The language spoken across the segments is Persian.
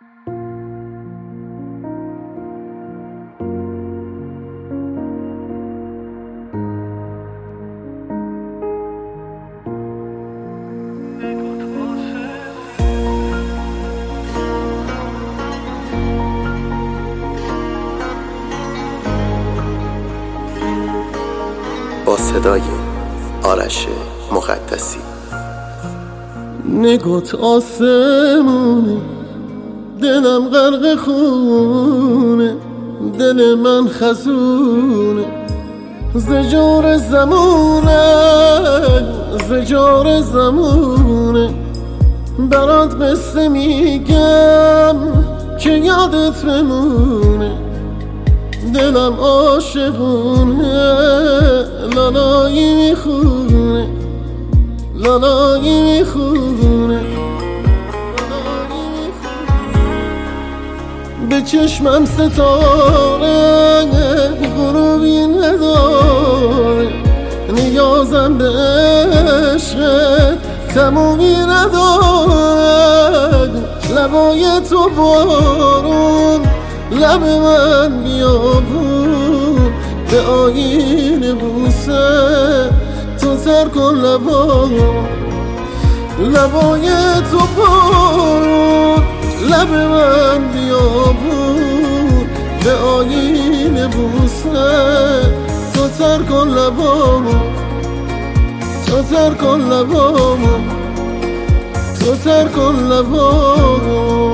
با صدای آرش مقدسی. نگات آسمونه، دلم غرق خونه، دل من خزونه، زجور زمونه برات قصه میگم که یادت بمونه. دلم عاشقونه، لالایی میخونه، لالایی میخونه، به چشمم ستاره غروبی نداره، نیازم به عشقت تمومی نداره. لبای تو بارون، لب من بیابون، به آیین بوسه تو تر کن لبامو. لبای تو بارون، لب من بیابون، به آیین بوسه تو تر کن لبامو، تو تر کن لبامو، تو تر کن لبامو.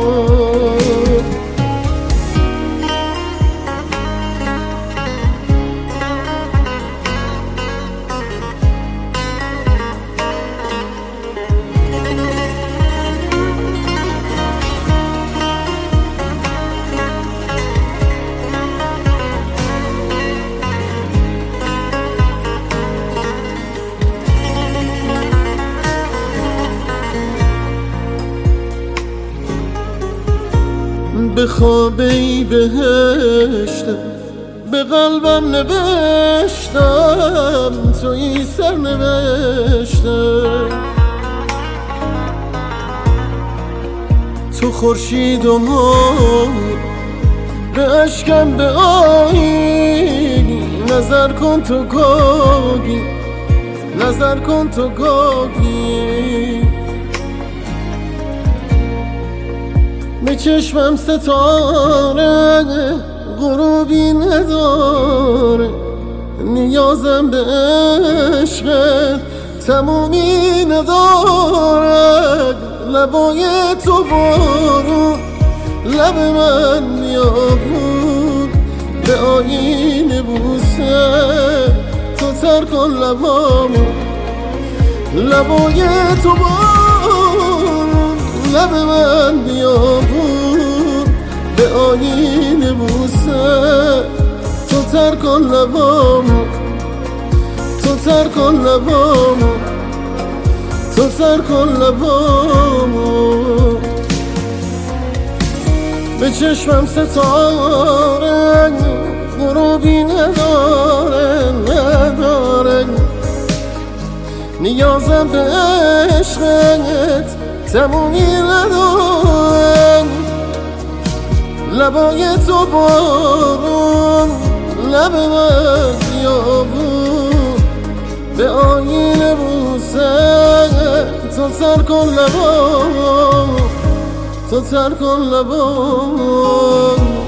به خوابی بهشتم، به قلبم نوشتم، توی سر نوشتم. تو خورشید و ماهی، به اشکم به آیی، نظر کن تو گاهی، نظر کن تو گاهی. به چشمم ستاره غروبی نداره، نیازم به عشقت تمومی نداره. لبای تو بارون، لب من بیابون، به آیین بوسه تو تر کن لبامو. لبای تو بارون، لب من بیابون، به آیین بوسه تو تر کن لبامو، تو تر کن لبامو، تو تر کن لبامو. به چشمم ستاره غروبی نداره، نداره، نیازم به عشقت تمومی نداره. لبای تو بارون، لب من بیابون، به آیین بوسه تو تر کن لبامو، تو تر کن لبامو.